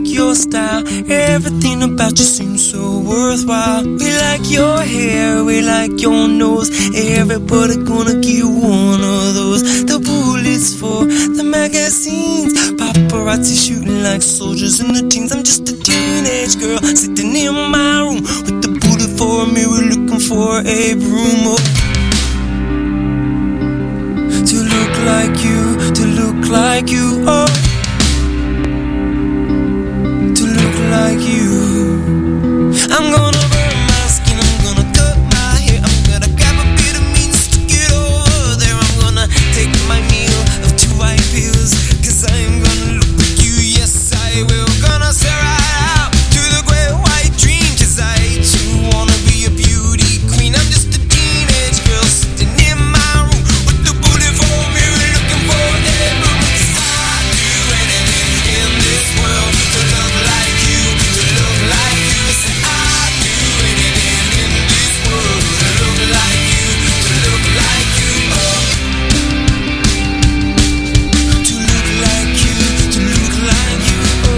like your style. Everything about you seems so worthwhile. We like your hair, we like your nose. Everybody gonna get one of those. The bullets for the magazines. Paparazzi shooting like soldiers in the teens. I'm just a teenage girl sitting in my room with the bullet for a mirror, looking for a broom. Oh. To look like you, to look like you, oh. To look like you. I'm gonna burn my skin, I'm gonna cut my hair, I'm gonna grab a bit of meat and stick it over there. I'm gonna take my meal of 2 white pills, 'cause I'm gonna look like you, yes I will. Gonna say right out to the great white dream, 'cause I too wanna be a beauty queen. I'm just a teenage girl sitting in my room with the bullet for a mirror, looking for a room. 'Cause I'd do anything in this world to look like you, to look like you. Say I'd do anything in this world to look like you, to look like you. Oh. To look like you, to look like you. Oh.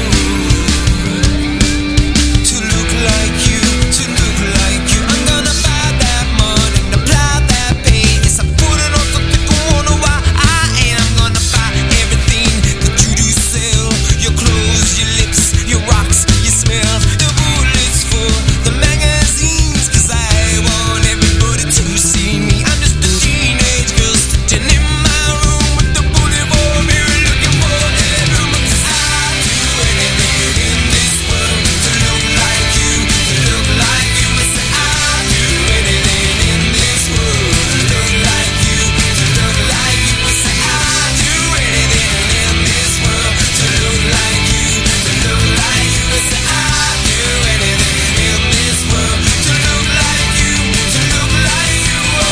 To look like you, to look like you. I'm gonna buy that mud and apply that paint. Yes, I put it on so people wonder why I ain't. I'm gonna buy everything that you do sell. Your clothes, your lips, your rocks, your smell. The bullets for the magazines, 'cause I want everybody to see me. I'm just a teenage girl sitting in my room with the bullet for a mirror, looking for a room. 'Cause I'd do anything in this world to look like you, to look like you. Say I'd do anything in this world to look like you, to look like you. Say I'd do anything in this world to look like you, to look like you. Say I'd do anything in this world to look like you, to look like you. Oh.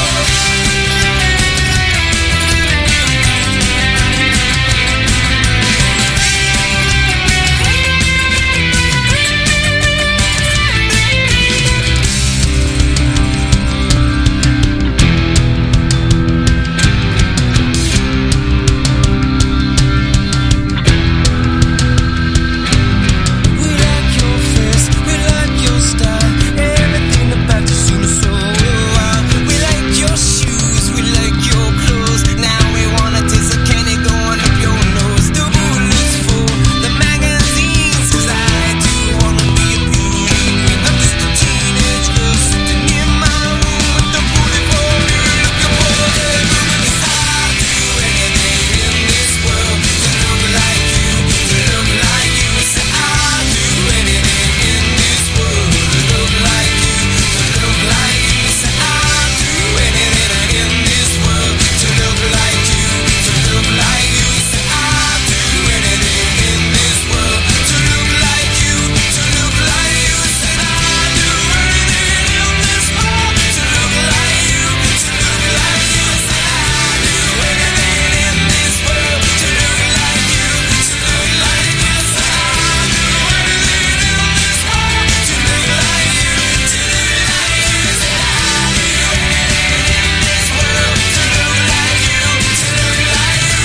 We like your face, we like your style. Everything about you seems so wild. We like your shoes, we like your clothes. Now we wanna taste the candy going up your nose. The bullets for the magazines, 'cause I do wanna be a beauty queen. I'm just a teenage girl sitting in my room with the bullet for a mirror, looking for a room. 'Cause I'd do anything in this world to look like you, to look like you. Say I'd do anything in this world to look like you, to look like you. Say I'd do anything in this world to look like you, to look like you. Say I'd do anything in this world to look like you, to look like you. Say I'd do anything in this world to look like you, to look like you. Say I'd do anything in this world to look like you, to look like you. Say I'd do anything in this world to look like you, to look like you. Say I'd do anything in this world to look like you, to look like you.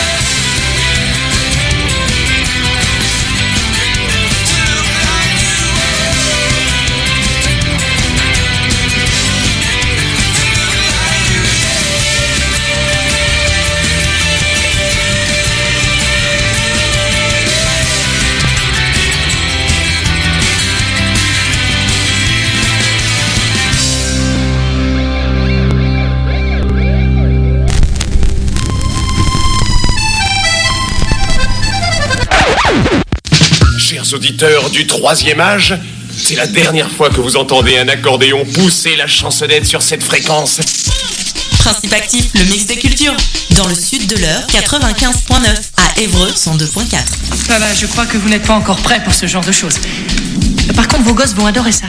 Chers auditeurs du 3e âge, c'est la dernière fois que vous entendez un accordéon pousser la chansonnette sur cette fréquence. Principe actif, le mix des cultures. Dans le sud de l'Eure, 95.9. À Évreux, 102.4. Voilà, je crois que vous n'êtes pas encore prêts pour ce genre de choses. Par contre, vos gosses vont adorer ça.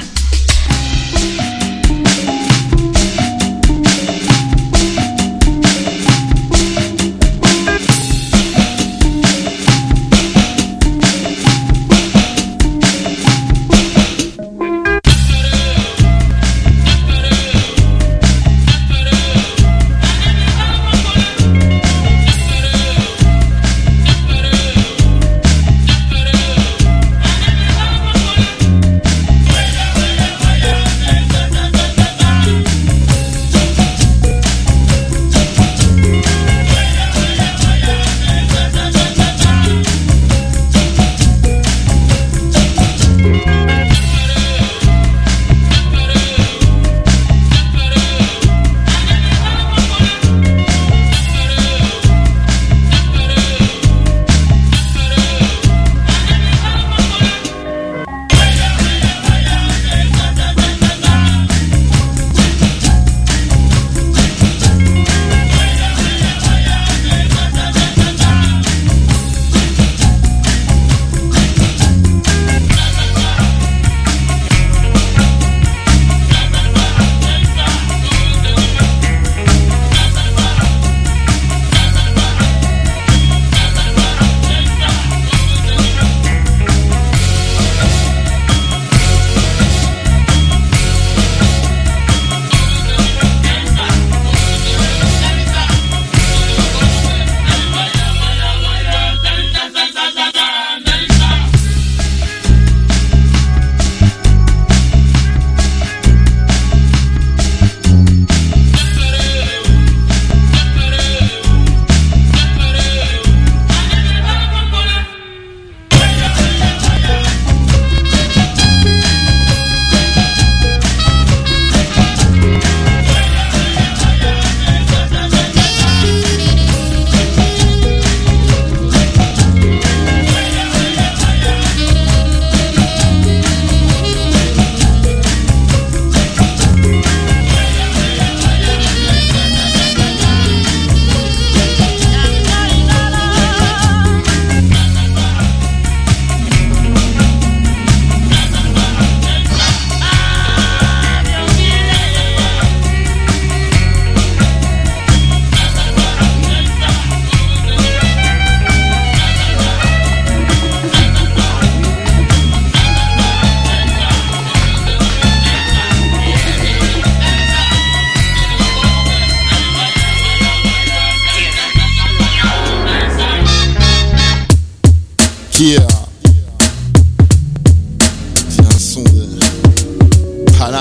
Voilà.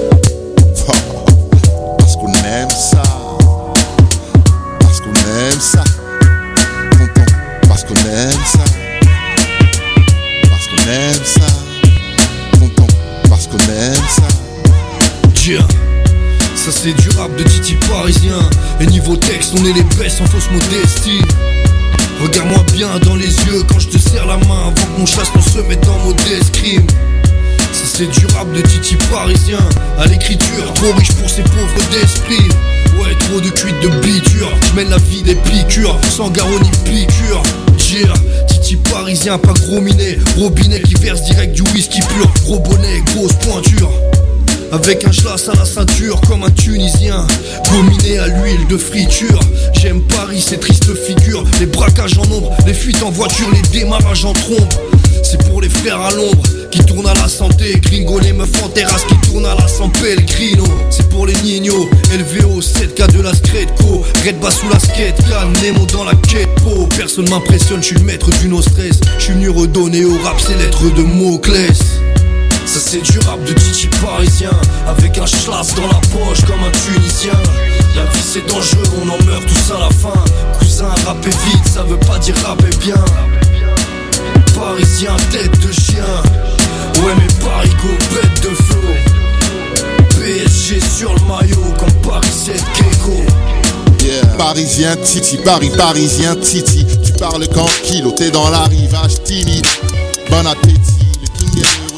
Parce qu'on aime ça. Parce qu'on aime ça. Tonton, parce qu'on aime ça. Parce qu'on aime ça. Tonton, parce qu'on aime ça. Yeah. Ça c'est du rap de Titi parisien. Et niveau texte on est les best en fausse modestie. Regarde-moi bien dans les yeux quand je te serre la main, avant que mon chasse ne se mette en mode escrime. Ça c'est du rap de Titi parisien. À l'écriture, trop riche pour ces pauvres d'esprit. Ouais, trop de cuites de biture. Je mène la vie des piqûres, sans garrot ni piqûre. Yeah, Titi parisien, pas gros minet. Robinet qui verse direct du whisky pur. Gros bonnet, grosse pointure. Avec un schlass à la ceinture comme un Tunisien, gominé à l'huile de friture. J'aime Paris, ces tristes figures. Les braquages en ombre, les fuites en voiture, les démarrages en trombe. C'est pour les frères à l'ombre qui tournent à la santé. Gringo, les meufs en terrasse qui tournent à la San Pellegrino. C'est pour les nignos, LVO, 7K de la Scredco. Red bas sous la skate, can, Nemo dans la quête po. Personne m'impressionne, je suis le maître du no stress. Je suis venu redonner au rap ses lettres de Moclès. Ça c'est du rap de Titi parisien. Avec un schlass dans la poche comme un Tunisien. La vie c'est dangereux, on en meurt tous à la fin. Cousin, rapper vite, ça veut pas dire rapper bien. Parisien, tête de chien. Ouais mais Parigo, bête de flow. PSG sur le maillot comme Paris 7 Gecko. Yeah. Parisien Titi, parisien Titi. Tu parles qu'en kilo, t'es dans l'arrivage timide. Bon appétit, le king est de retour.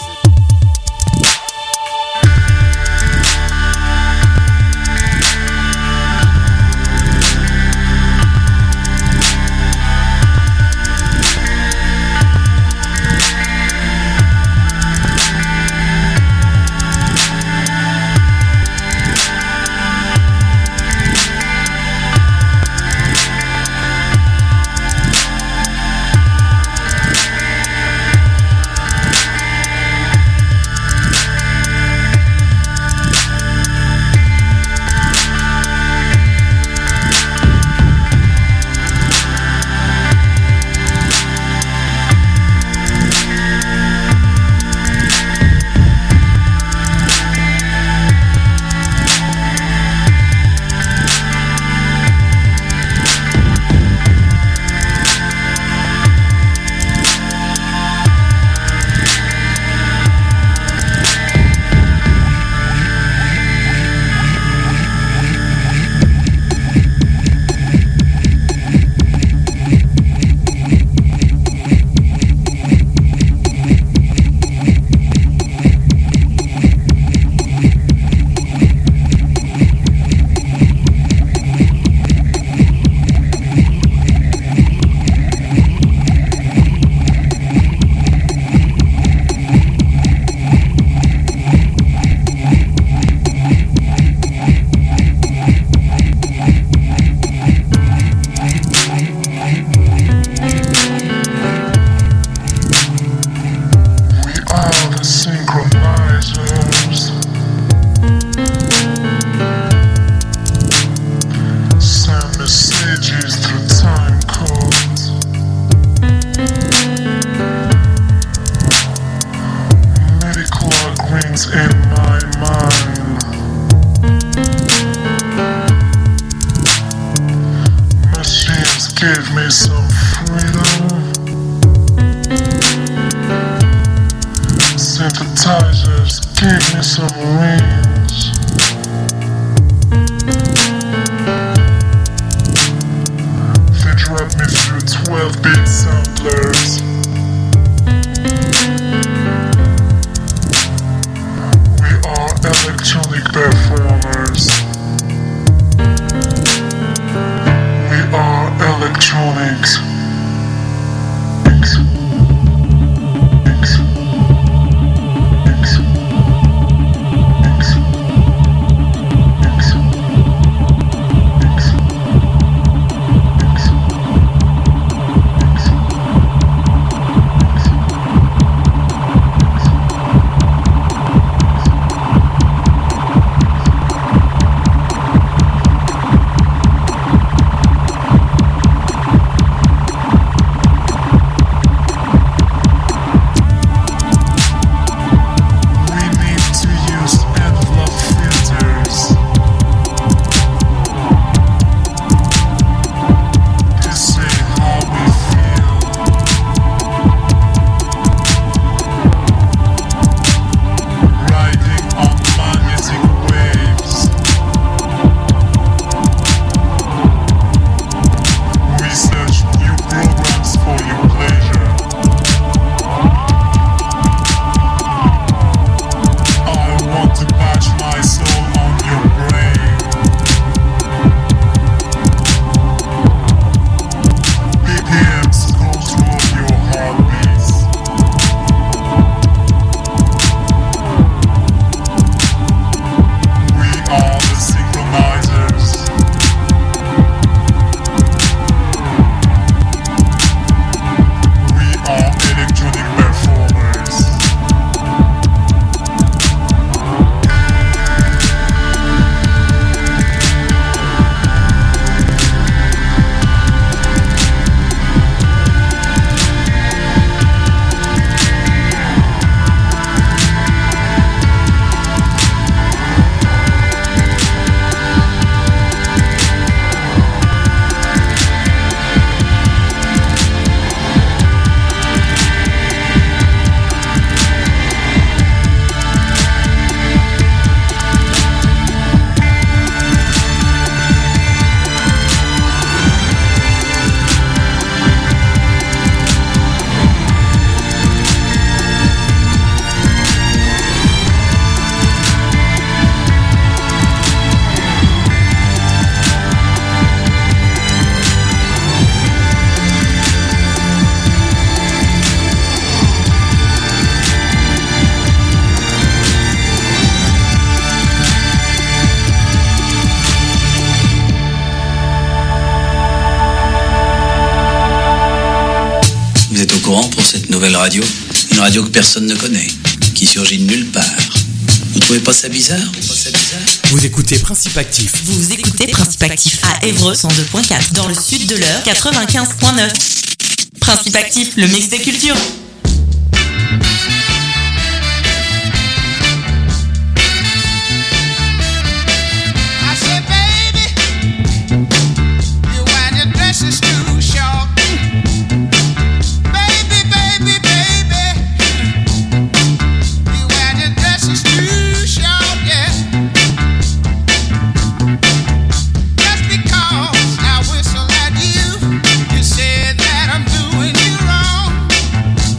Give me some freedom. Synthesizers, give me some rings. They drop me through 12-bit samplers. We are electronic performers. We are electronics. cette nouvelle radio. Une radio que personne ne connaît, qui surgit de nulle part. Vous trouvez pas ça bizarre? Vous écoutez Principe Actif. Vous écoutez Principe Actif à Évreux 102.4 dans le sud de l'Eure 95.9. Principe Actif, le mix des cultures. That I'm doing you wrong.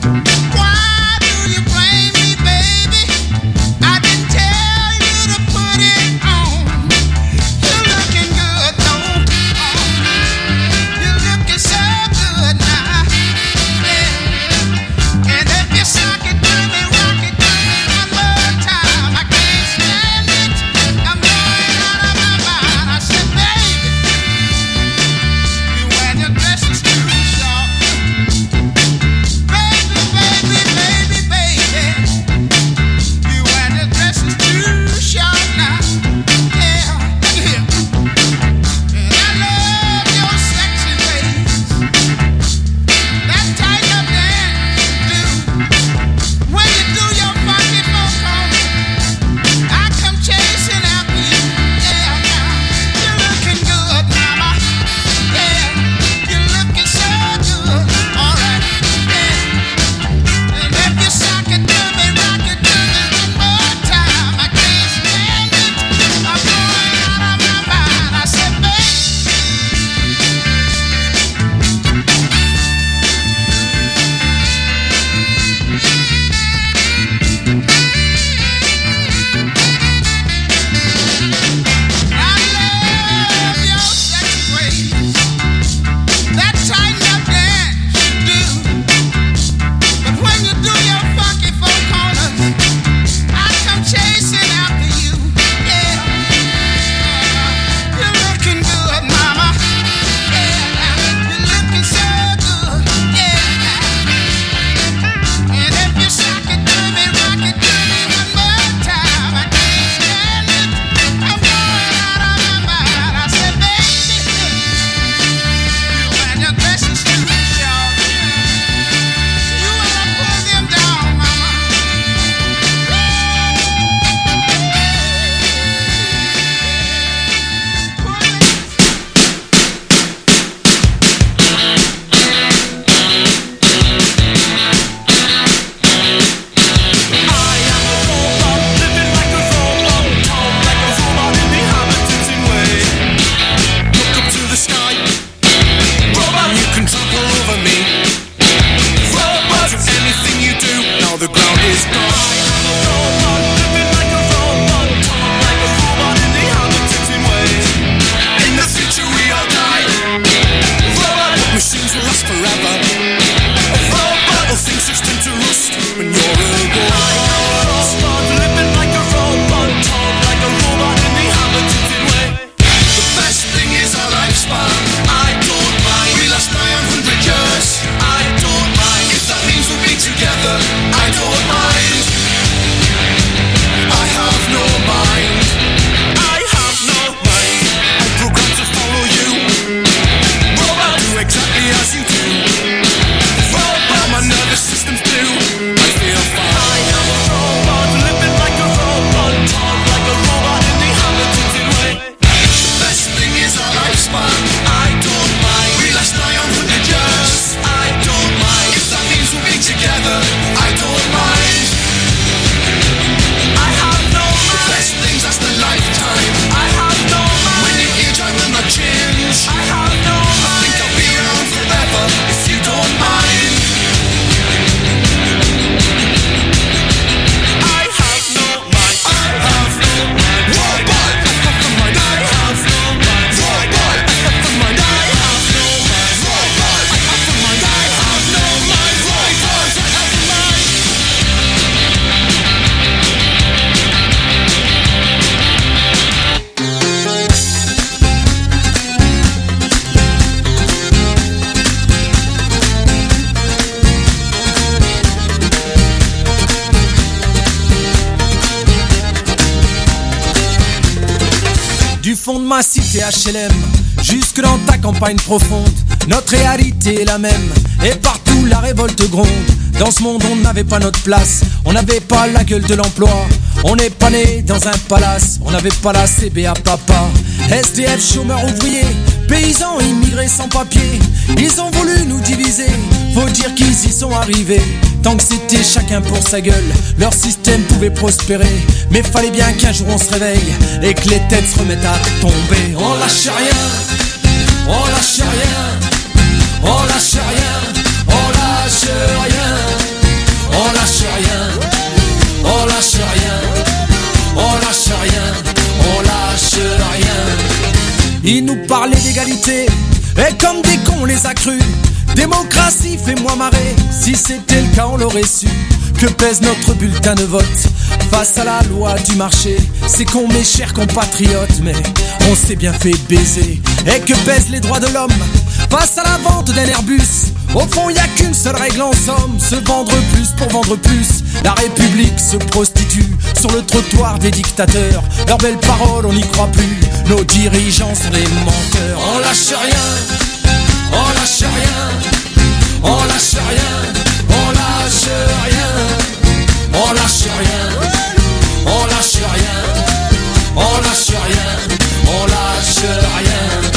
fond de ma cité HLM, jusque dans ta campagne profonde, notre réalité est la même. Et partout la révolte gronde. Dans ce monde on n'avait pas notre place, on n'avait pas la gueule de l'emploi. On n'est pas né dans un palace, on n'avait pas la CBA papa. SDF, chômeurs, ouvriers, paysans, immigrés sans papier. Ils ont voulu nous diviser, faut dire qu'ils y sont arrivés. Tant que c'était chacun pour sa gueule, leur système pouvait prospérer. Mais fallait bien qu'un jour on se réveille et que les têtes se remettent à tomber. On lâche rien, on lâche rien, on lâche rien, on lâche rien, on lâche rien, on lâche rien, on lâche rien, on lâche rien. Ils nous parlaient d'égalité, et comme des cons on les a crus. Démocratie, fais-moi marrer, si c'était le cas on l'aurait su. Que pèse notre bulletin de vote face à la loi du marché? C'est con mes chers compatriotes, mais on s'est bien fait baiser. Et que pèsent les droits de l'homme face à la vente d'un Airbus? Au fond y a qu'une seule règle en somme, se vendre plus pour vendre plus. La République se prostitue sur le trottoir des dictateurs. Leurs belles paroles on n'y croit plus, nos dirigeants sont des menteurs. On lâche rien, on lâche rien, on lâche rien, on lâche rien, on lâche rien, on lâche rien, on lâche rien, on lâche rien.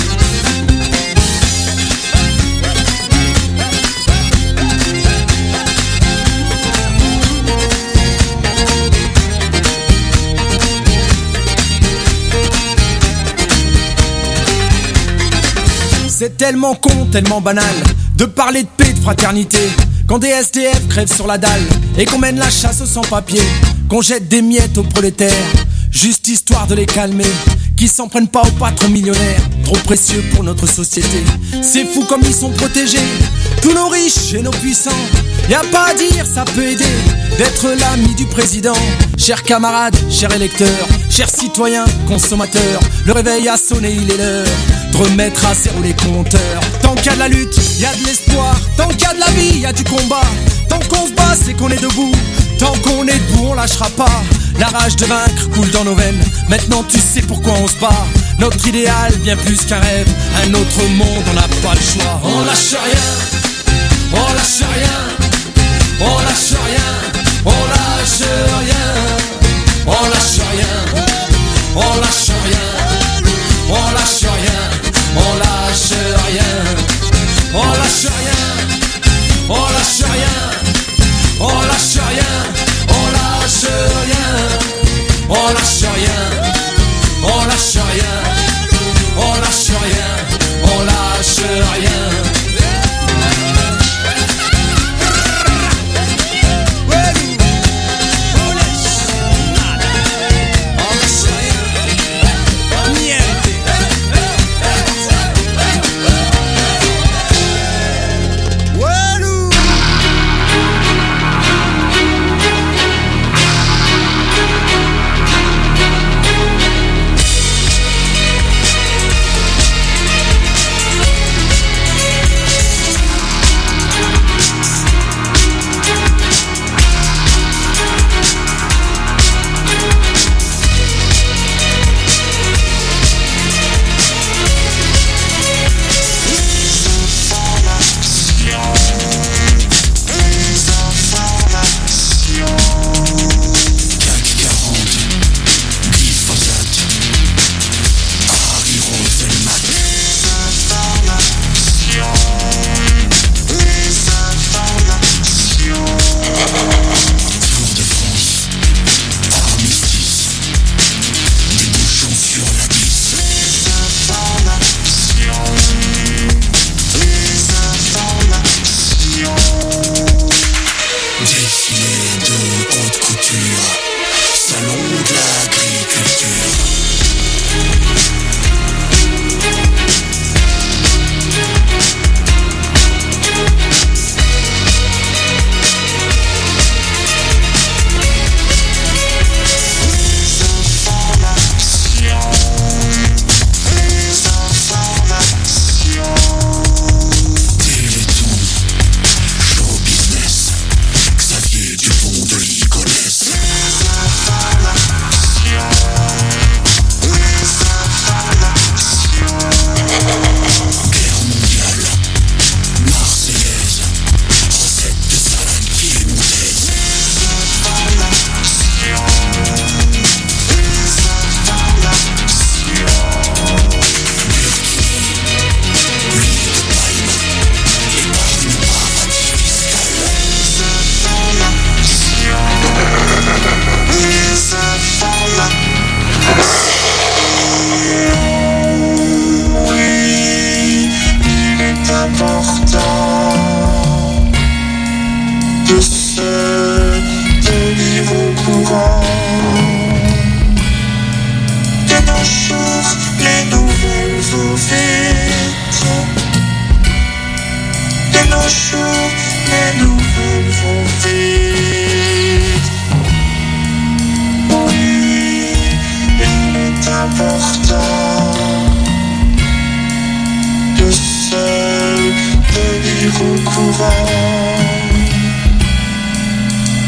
C'est tellement con, tellement banal de parler de paix, de fraternité, quand des SDF crèvent sur la dalle et qu'on mène la chasse aux sans-papiers, qu'on jette des miettes aux prolétaires, juste histoire de les calmer, qui s'en prennent pas aux patrons millionnaires, trop précieux pour notre société. C'est fou comme ils sont protégés, tous nos riches et nos puissants. Y a pas à dire, ça peut aider d'être l'ami du président. Chers camarades, chers électeurs, chers citoyens, consommateurs, le réveil a sonné, il est l'heure de remettre à zéro les compteurs. Tant qu'il y a de la lutte, il y a de l'espoir. Tant qu'il y a de la vie, il y a du combat. Tant qu'on se bat, c'est qu'on est debout. Tant qu'on est debout, on lâchera pas. La rage de vaincre coule dans nos veines. Maintenant tu sais pourquoi on se bat. Notre idéal, bien plus qu'un rêve. Un autre monde, on n'a pas le choix. On lâche rien, on lâche rien, on lâche rien, on lâche rien, on lâche rien, on lâche rien, on lâche rien, on lâche rien, on lâche rien, on lâche rien, on lâche rien, on lâche rien, on lâche rien, on lâche rien, on lâche rien, on lâche rien.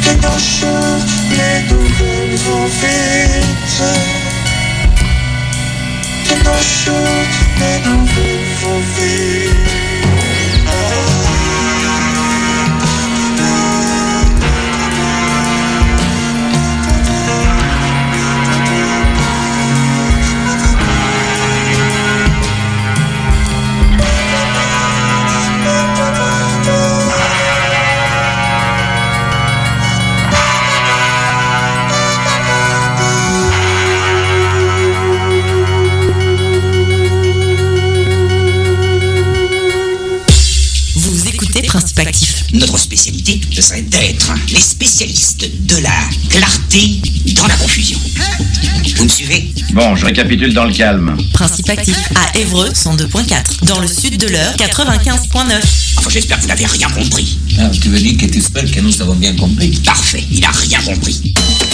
Que nos choses, les nouvelles vont vite. Que nos choses, les nouvelles vont vite. Principe actif. Notre spécialité, ce serait d'être les spécialistes de la clarté dans la confusion. Vous me suivez? Bon, je récapitule dans le calme. Principe actif à Évreux 102.4. Dans le sud de l'Eure 95.9. Enfin, j'espère que vous n'avez rien compris. Ah, tu veux dire que tu espères que nous avons bien compris? Parfait, il a rien compris.